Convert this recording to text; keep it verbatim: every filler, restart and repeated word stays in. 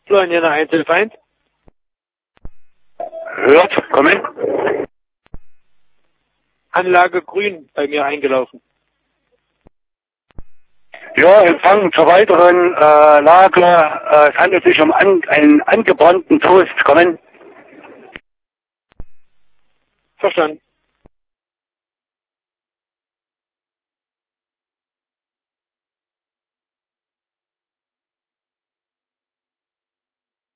Florian Einzelfeind. Hört, kommen. Anlage grün bei mir eingelaufen. Ja, Empfang zur weiteren äh, Lage. Äh, es handelt sich um an, einen angebrannten Toast. Kommen. Verstanden.